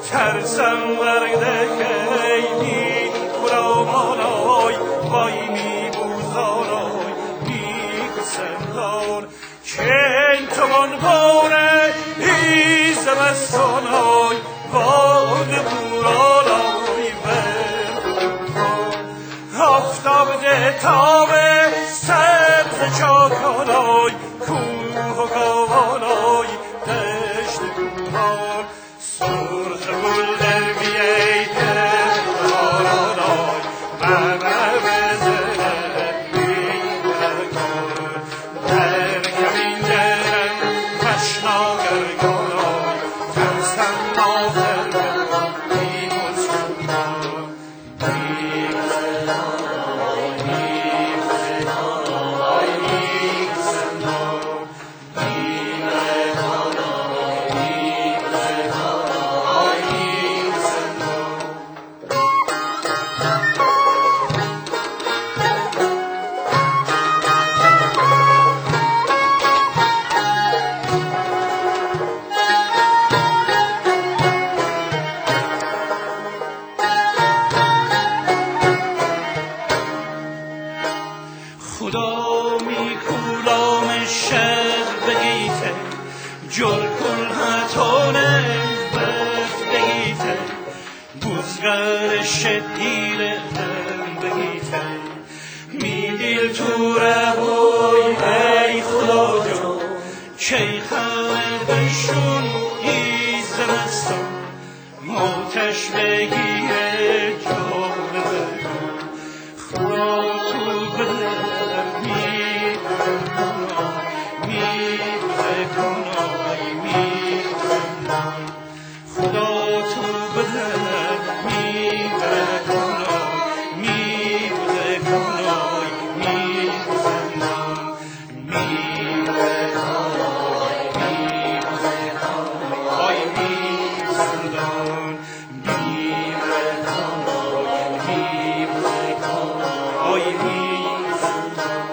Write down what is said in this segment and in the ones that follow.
ترسم ورده خیلی خرامانای وای می بوزانای می کسندار چین توان باره ای زمستانای واد بورانای آفتاب ده تابه سبز چاکانای کوه و گاوانای دشت کوهان سرخ گل در بیایده بارانای ممه بزنه بیمکان در کمین درم تشنا گرگانای ترسم نازرم بیموز کنان خدا می کولام شهر بگیته جل کل هتانه بگیته بزرگ شدیر بگیته می دیل تو روی ای خدا جان چه خواهد بشون ای زمستان آتش بگیره جان بگان خدا تو بده خدا تو بده می بده کنای می بده کنای می بزنم می بده کنای می بده کنای می بزنم می بده کنای می بده کنای می بزنم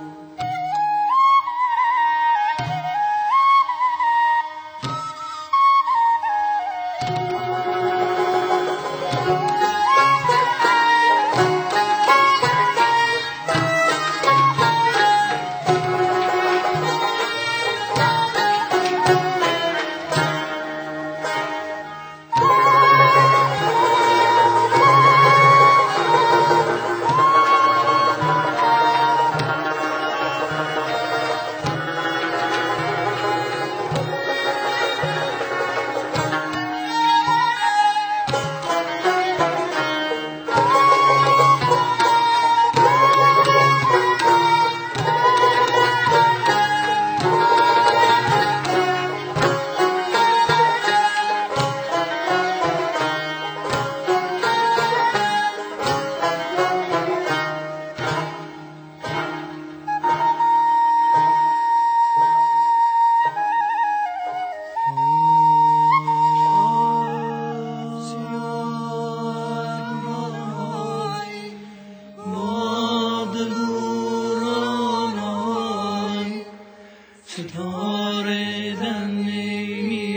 ستاره در نیمی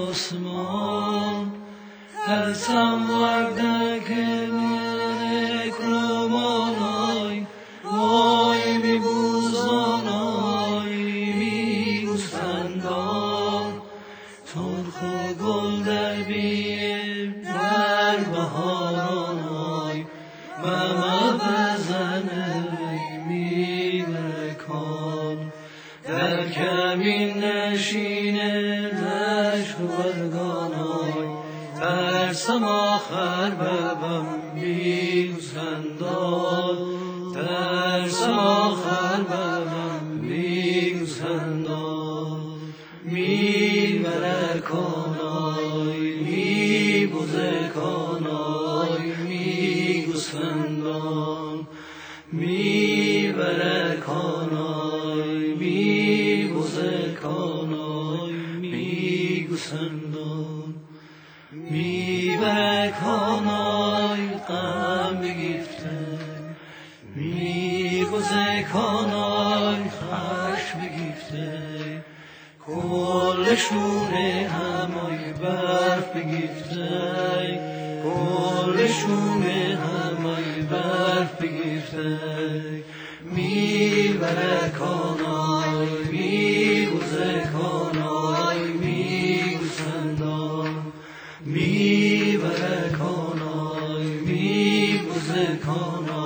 آسمان ترسم وردک میره کلومانای وای بی بوزانای بی گوسفندان ترخ و گل در بیه در بهارانای ممه بزنه میره کان در کمین نشینه دشت و برگانای ترسم آخر ببم بیگوسفندان ترسم آخر ببم بیگوسفندان میبره کانای میبوزه کانای میگوسفندان میبره کانای میبوزه کانای میگوسفندان میبره کانای غم بگیفته میگوزه کانای خشم بگیفته کل شوره همای برف بگیفته کلشون همه برف بگیفته میبره کانای میگوزه کانای میگوزندان میبره کانای میگوزه کانای